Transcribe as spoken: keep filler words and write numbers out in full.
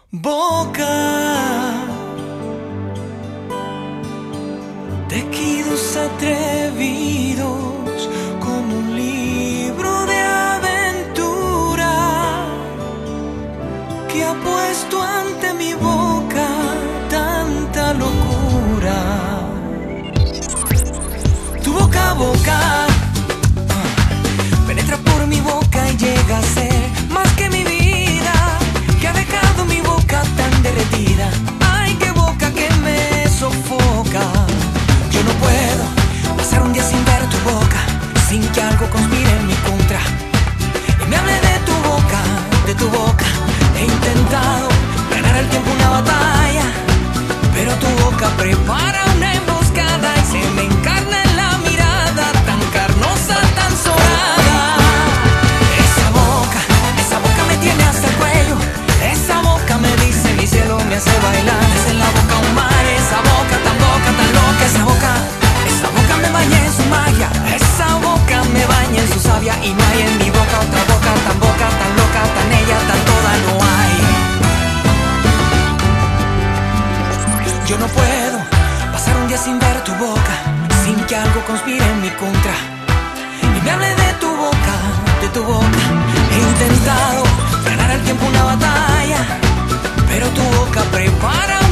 Boca, tejidos atrevidos como un libro de aventura que ha puesto ante mi boca tanta locura. Tu boca a boca penetra por mi boca y llega a ser más que mi vida, que ha dejado mi boca tan derretida. Ay, qué boca que me sofoca. Yo no puedo pasar un día sin ver tu boca, sin que algo conspire en mi contra y me hable de tu boca, de tu boca. He intentado ganar el tiempo una batalla, pero tu boca prepara una emboscada y se me encarna en la mirada, tan carnosa, tan sobrada. Esa boca, esa boca me tiene hasta el cuello. Esa boca me dice mi cielo, me hace bailar. Es en la boca un mar, esa boca tan loca, tan loca. Esa boca, esa boca me baña en su magia. Esa boca me baña en su savia. Y no hay en mi boca otra boca tan boca, tan loca, tan ella, tan toda, no hay. Yo no puedo pasar un día sin ver tu boca, sin que algo conspire en mi contra y me hable de tu boca, de tu boca. He intentado ganar el tiempo una batalla, pero tu boca prepara